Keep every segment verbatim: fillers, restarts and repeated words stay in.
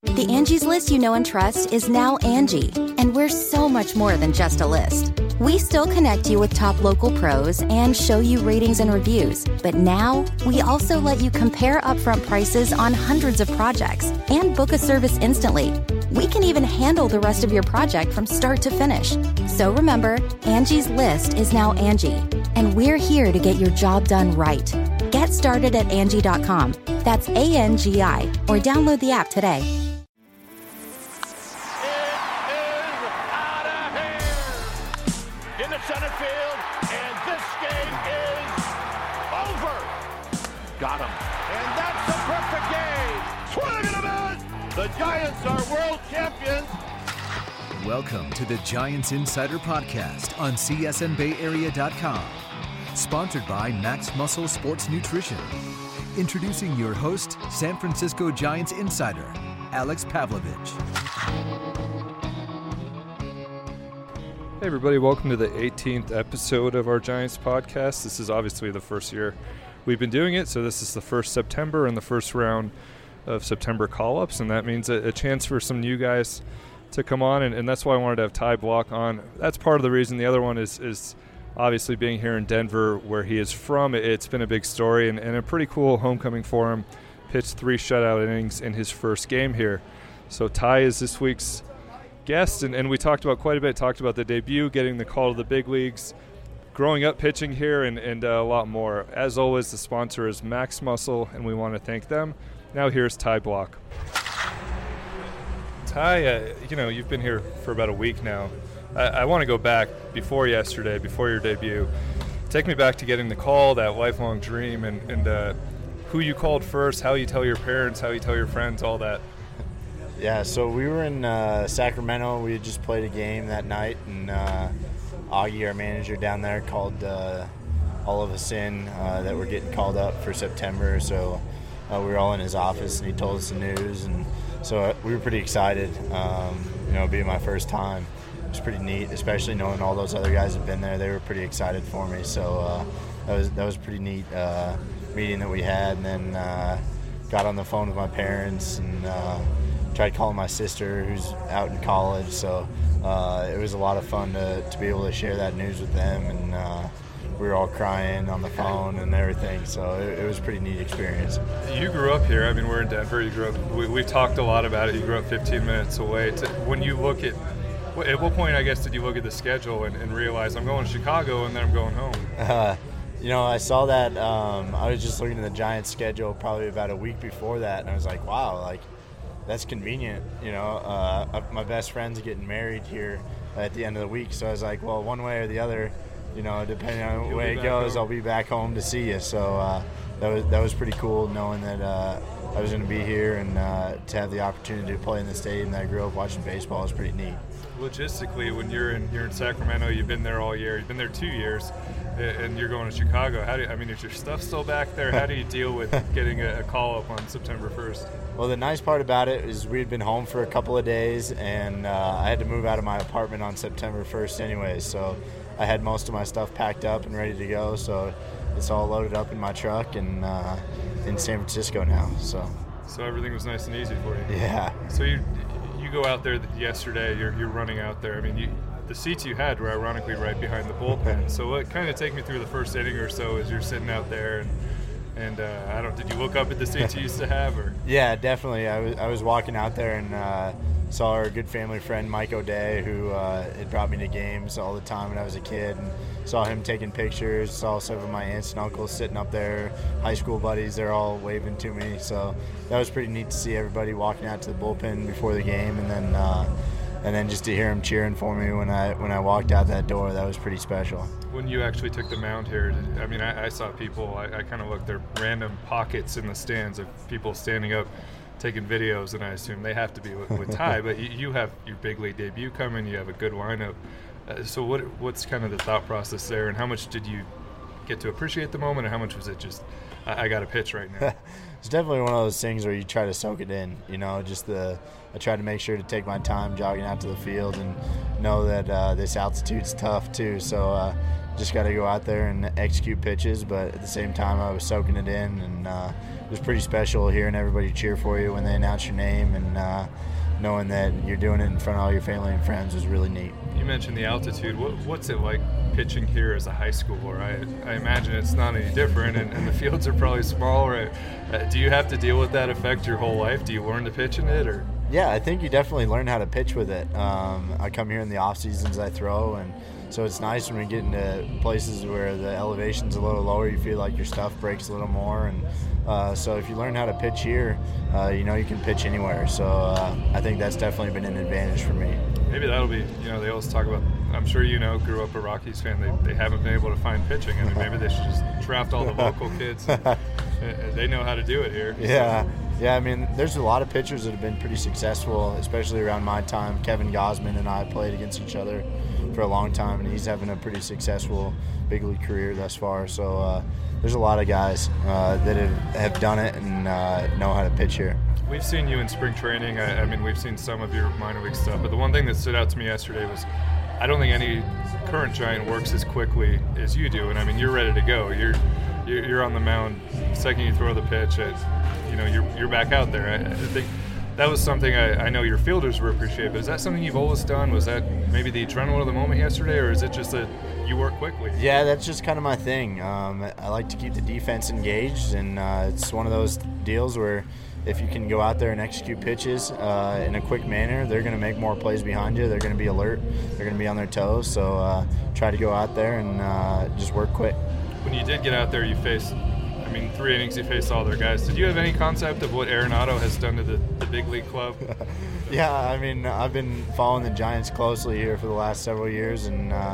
The Angie's List you know and trust is now Angie, and we're so much more than just a list. We still connect you with top local pros and show you ratings and reviews, but now we also let you compare upfront prices on hundreds of projects and book a service instantly. We can even handle the rest of your project from start to finish. So remember, Angie's List is now Angie, and we're here to get your job done right. Get started at Angie dot com. That's A N G I, or download the app today. Center field, and this game is over. Got him. And that's the perfect game. Swing and a miss. The Giants are world champions. Welcome to the Giants Insider Podcast on C S N Bay Area dot com. Sponsored by Max Muscle Sports Nutrition. Introducing your host, San Francisco Giants Insider, Alex Pavlovich. Hey everybody, welcome to the eighteenth episode of our Giants podcast. This is obviously the first year we've been doing it, so this is the first September and the first round of September call-ups, and that means a, a chance for some new guys to come on, and, and that's why I wanted to have Ty Blach on. That's part of the reason. The other one is is obviously being here in Denver, where he is from. It's been a big story and, and a pretty cool homecoming for him. Pitched three shutout innings in his first game here. So Ty is this week's guest, and, and we talked about quite a bit, talked about the debut, getting the call to the big leagues, growing up pitching here, and, and uh, a lot more. As always, the sponsor is Max Muscle, and we want to thank them. Now here's Ty Blach. Ty, uh, you know, you've been here for about a week now. I, I want to go back before yesterday, before your debut. Take me back to getting the call, that lifelong dream, and, and uh, who you called first, how you tell your parents, how you tell your friends, all that. Yeah, so we were in uh, Sacramento. We had just played a game that night, and uh, Augie, our manager down there, called uh, all of us in uh, that we're getting called up for September. So uh, we were all in his office, and he told us the news, and so we were pretty excited. Um, you know, being my first time, it was pretty neat, especially knowing all those other guys have been there. They were pretty excited for me, so uh, that was that was a pretty neat uh, meeting that we had. And then uh, got on the phone with my parents and. Uh, Tried calling my sister who's out in college, so uh, it was a lot of fun to, to be able to share that news with them, and uh, we were all crying on the phone and everything, so it, it was a pretty neat experience. You grew up here. I mean, we're in Denver. You grew up. We, we've talked a lot about it. You grew up fifteen minutes away. To, when you look at, at what point, I guess, did you look at the schedule and, and realize I'm going to Chicago and then I'm going home? Uh, you know, I saw that. Um, I was just looking at the Giants schedule probably about a week before that, and I was like, wow, like. That's convenient, you know. Uh, my best friend's getting married here at the end of the week, so I was like, well, one way or the other, you know, depending on the way it goes, home. I'll be back home to see you. So uh, that was that was pretty cool, knowing that uh, I was going to be here, and uh, to have the opportunity to play in the stadium that I grew up watching baseball is pretty neat. Logistically, when you're in you're in Sacramento, you've been there all year. You've been there two years, and you're going to Chicago. How do you, I mean, is your stuff still back there? How do you deal with getting a, a call up on September first? Well, the nice part about it is we had been home for a couple of days, and uh, I had to move out of my apartment on September first anyways, so I had most of my stuff packed up and ready to go, so it's all loaded up in my truck and uh, in San Francisco now. So so everything was nice and easy for you. Yeah. So you you go out there yesterday, you're, you're running out there. I mean, you, the seats you had were ironically right behind the bullpen, so what kind of take me through the first inning or so as you're sitting out there and And uh, I don't. Did you look up at the seats you used to have, or? Yeah, definitely. I was I was walking out there and uh, saw our good family friend Mike O'Day, who uh, had brought me to games all the time when I was a kid, and saw him taking pictures. Saw some of my aunts and uncles sitting up there, high school buddies. They're all waving to me. So that was pretty neat to see everybody walking out to the bullpen before the game, and then uh, and then just to hear them cheering for me when I when I walked out that door. That was pretty special. When you actually took the mound here, I mean, I, I saw people, I, I kind of looked, there are random pockets in the stands of people standing up, taking videos, and I assume they have to be with, with Ty, but you, you have your big league debut coming, you have a good lineup. Uh, so what what's kind of the thought process there, and how much did you get to appreciate the moment, and how much was it just, I, I got to pitch right now? It's definitely one of those things where you try to soak it in, you know, just the, I try to make sure to take my time jogging out to the field and know that uh, this altitude's tough too, so uh, just got to go out there and execute pitches, but at the same time I was soaking it in and uh, was pretty special hearing everybody cheer for you when they announce your name, and uh, knowing that you're doing it in front of all your family and friends was really neat. You mentioned the altitude. What, what's it like pitching here as a high schooler? I, I imagine it's not any different, and, and the fields are probably small, right? Uh, do you have to deal with that effect your whole life? Do you learn to pitch in it, or? Yeah, I think you definitely learn how to pitch with it. Um, I come here in the off seasons, I throw, and so it's nice when we get into places where the elevation's a little lower. You feel like your stuff breaks a little more, and uh, so if you learn how to pitch here, uh, you know you can pitch anywhere. So uh, I think that's definitely been an advantage for me. Maybe that'll be, you know, they always talk about, I'm sure you know, grew up a Rockies fan, they, they haven't been able to find pitching. I mean, maybe they should just draft all the local kids. And they know how to do it here. Yeah. Yeah, I mean, there's a lot of pitchers that have been pretty successful, especially around my time. Kevin Gosman and I played against each other for a long time, and he's having a pretty successful big league career thus far. So uh, there's a lot of guys uh, that have, have done it and uh, know how to pitch here. We've seen you in spring training. I, I mean, we've seen some of your minor league stuff, but the one thing that stood out to me yesterday was I don't think any current Giant works as quickly as you do. And I mean, you're ready to go. You're you're on the mound. The second you throw the pitch, it, you know, you're you're back out there. I, I think that was something I, I know your fielders will appreciate. But is that something you've always done? Was that maybe the adrenaline of the moment yesterday, or is it just that you work quickly? Yeah, that's just kind of my thing. Um, I like to keep the defense engaged, and uh, it's one of those deals where if you can go out there and execute pitches uh, in a quick manner, they're going to make more plays behind you. They're going to be alert. They're going to be on their toes. So uh, try to go out there and uh, just work quick. When you did get out there, you faced, I mean, three innings, you faced all their guys. Did you have any concept of what Arenado has done to the, the big league club? Yeah, I mean, I've been following the Giants closely here for the last several years, and uh,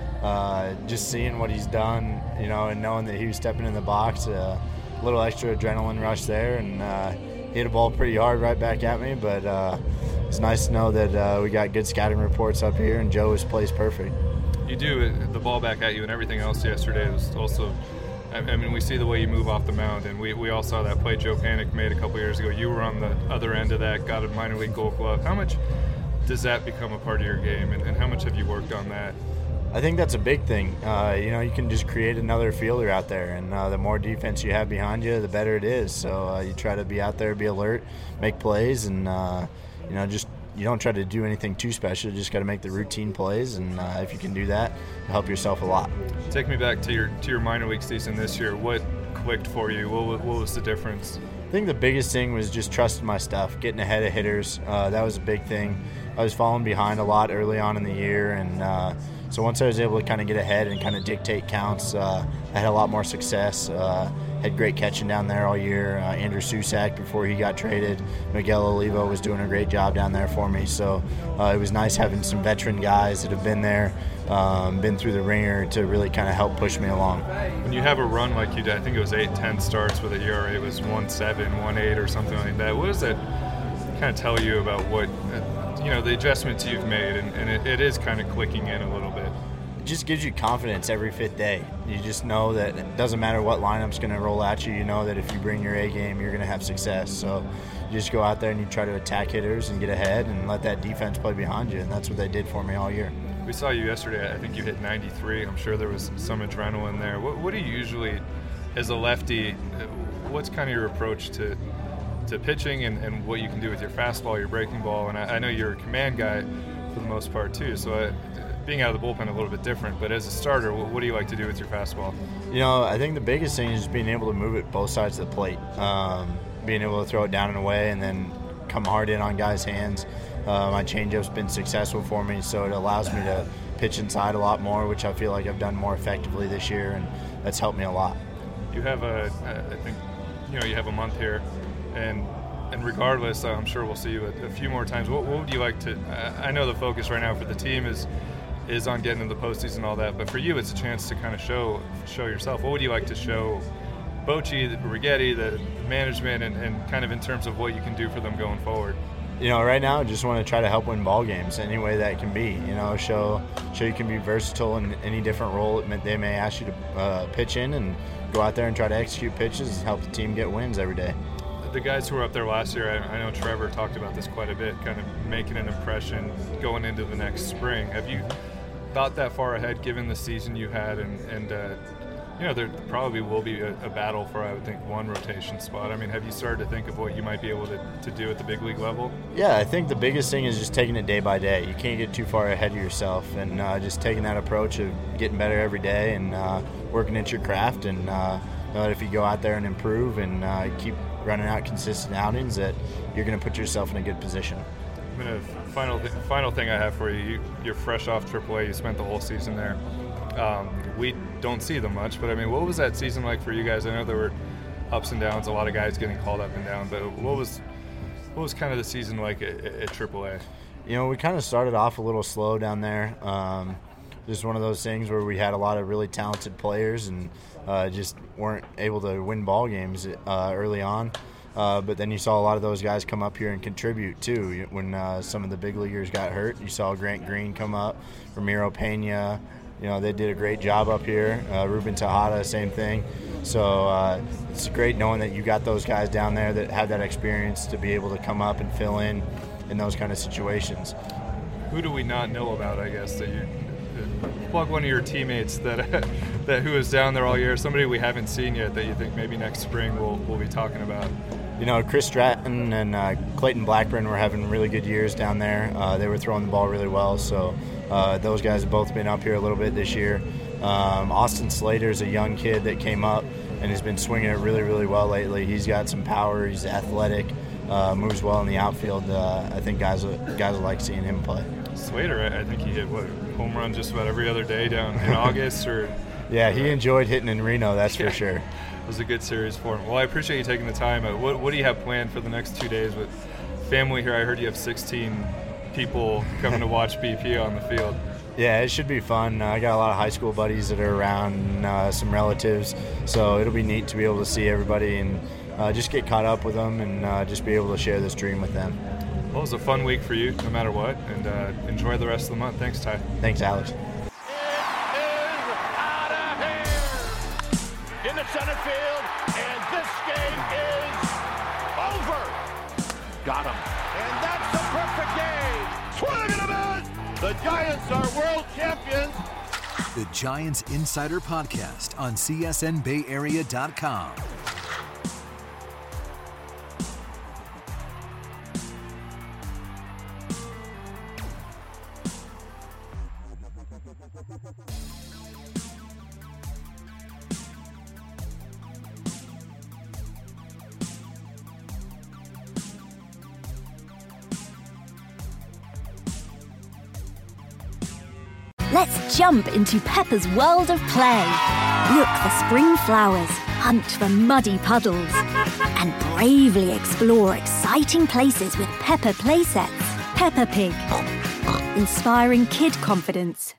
uh, just seeing what he's done, you know, and knowing that he was stepping in the box, uh, a little extra adrenaline rush there, and uh, hit a ball pretty hard right back at me, but uh, it's nice to know that uh, we got good scouting reports up here, and Joe was plays perfect. You do, the ball back at you and everything else yesterday was also, I mean, we see the way you move off the mound, and we, we all saw that play Joe Panik made a couple years ago. You were on the other end of that, got a minor league gold glove. How much does that become a part of your game, and, and how much have you worked on that? I think that's a big thing. Uh, you know, you can just create another fielder out there, and uh, the more defense you have behind you, the better it is. So uh, you try to be out there, be alert, make plays, and, uh, you know, just you don't try to do anything too special. You just got to make the routine plays, and uh, if you can do that, you'll help yourself a lot. Take me back to your to your minor league season this year. What clicked for you? What, what was the difference? I think the biggest thing was just trusting my stuff, getting ahead of hitters. Uh, that was a big thing. I was falling behind a lot early on in the year, and uh, so once I was able to kind of get ahead and kind of dictate counts, uh, I had a lot more success. Uh, had great catching down there all year. Uh, Andrew Susak, before he got traded, Miguel Olivo was doing a great job down there for me. So uh, it was nice having some veteran guys that have been there, um, been through the ringer to really kind of help push me along. When you have a run like you did, I think it was eight, ten starts with a E R A, it was one seven, one eight or something like that. What does that kind of tell you about what, you know, the adjustments you've made, and, and it, it is kind of clicking in a little bit? It just gives you confidence every fifth day. You just know that it doesn't matter what lineup's going to roll at you. You know that if you bring your A game, you're going to have success. So you just go out there and you try to attack hitters and get ahead and let that defense play behind you, and that's what they did for me all year. We saw you yesterday. I think you hit ninety-three. I'm sure there was some adrenaline there. What, what do you usually, as a lefty, what's kind of your approach to to pitching and, and what you can do with your fastball, your breaking ball? And I, I know you're a command guy for the most part too, so I, being out of the bullpen a little bit different, but as a starter, what, what do you like to do with your fastball? You know, I think the biggest thing is just being able to move it both sides of the plate, um, being able to throw it down and away and then come hard in on guys' hands. Uh, my changeup's been successful for me, so it allows me to pitch inside a lot more, which I feel like I've done more effectively this year, and that's helped me a lot. You have a, I think, you know, you have a month here, and and regardless, I'm sure we'll see you a, a few more times. What, what would you like to? I know the focus right now for the team is is on getting into the postseason and all that, but for you, it's a chance to kind of show show yourself. What would you like to show Bochy, the Righetti, the management, and, and kind of in terms of what you can do for them going forward? You know, right now, I just want to try to help win ball games any way that can be. You know, show show you can be versatile in any different role they may ask you to uh, pitch in, and go out there and try to execute pitches and help the team get wins every day. The guys who were up there last year, I, I know Trevor talked about this quite a bit, kind of making an impression going into the next spring. Have you thought that far ahead, given the season you had, and, and uh, You know, there probably will be a, a battle for, I would think, one rotation spot. I mean, have you started to think of what you might be able to, to do at the big league level? Yeah, I think the biggest thing is just taking it day by day. You can't get too far ahead of yourself, and uh, just taking that approach of getting better every day and uh, working at your craft, and uh, know that if you go out there and improve and uh, keep running out consistent outings, that you're going to put yourself in a good position. I mean, final, th- final thing I have for you, you, you're fresh off triple A. You spent the whole season there. Um, we don't see them much, but I mean, what was that season like for you guys? I know there were ups and downs, a lot of guys getting called up and down, but what was what was kind of the season like at, at triple A? You know, we kind of started off a little slow down there. Um, just one of those things where we had a lot of really talented players and uh, just weren't able to win ball games uh, early on. Uh, but then you saw a lot of those guys come up here and contribute too. When uh, some of the big leaguers got hurt, you saw Grant Green come up, Ramiro Pena. You know, they did a great job up here. Uh, Ruben Tejada, same thing. So uh, it's great knowing that you got those guys down there that have that experience to be able to come up and fill in in those kind of situations. Who do we not know about, I guess, that you plug one of your teammates that that who is down there all year, somebody we haven't seen yet that you think maybe next spring we'll, we'll be talking about? You know, Chris Stratton and uh, Clayton Blackburn were having really good years down there. Uh, they were throwing the ball really well, so uh, those guys have both been up here a little bit this year. Um, Austin Slater is a young kid that came up and has been swinging it really, really well lately. He's got some power. He's athletic, uh, moves well in the outfield. Uh, I think guys guys will like seeing him play. Slater, I think he hit, what, home run just about every other day down in August? or Yeah, he enjoyed hitting in Reno, that's yeah. for sure. It was a good series for him. Well, I appreciate you taking the time. Uh, what, what do you have planned for the next two days with family here? I heard you have sixteen people coming to watch B P on the field. Yeah, it should be fun. Uh, I got a lot of high school buddies that are around, and uh, some relatives, so it'll be neat to be able to see everybody and uh, just get caught up with them and uh, just be able to share this dream with them. Well, it was a fun week for you, no matter what, and uh, enjoy the rest of the month. Thanks, Ty. Thanks, Alex. It is out of here in the center field, and this game is over. Got him. And that's a perfect game. Swing and a miss. The Giants are world champions. The Giants Insider Podcast on C S N Bay Area dot com. Let's jump into Peppa's world of play. Look for spring flowers, hunt for muddy puddles, and bravely explore exciting places with Peppa playsets. Peppa Pig, inspiring kid confidence.